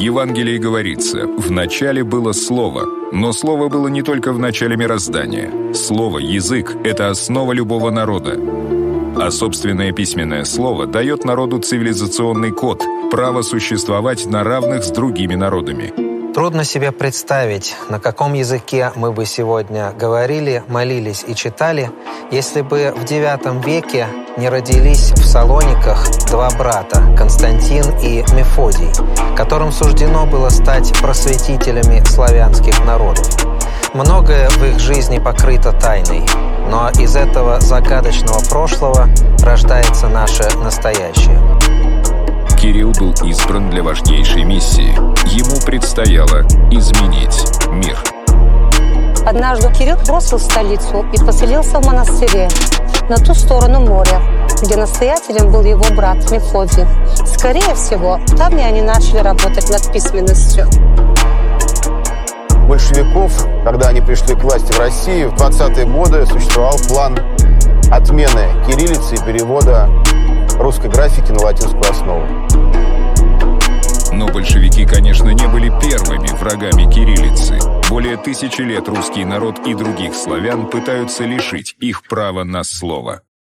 Евангелии говорится: «В начале было Слово». Но Слово было не только в начале мироздания. Слово, язык — это основа любого народа. А собственное письменное слово дает народу цивилизационный код, право существовать на равных с другими народами. Трудно себе представить, на каком языке мы бы сегодня говорили, молились и читали, если бы в IX веке не родились в Салониках два брата, Константин и Мефодий, которым суждено было стать просветителями славянских народов. Многое в их жизни покрыто тайной, но из этого загадочного прошлого рождается наше настоящее. Кирилл был избран для важнейшей миссии. Ему предстояло изменить мир. Однажды Кирилл бросил столицу и поселился в монастыре на ту сторону моря, где настоятелем был его брат Мефодий. Скорее всего, там и они начали работать над письменностью. Большевиков, когда они пришли к власти в России, в 20-е годы существовал план отмены кириллицы и перевода русской графики на латинскую основу. Но большевики, конечно, не были первыми врагами кириллицы. Более 1000 лет русский народ и других славян пытаются лишить их права на слово.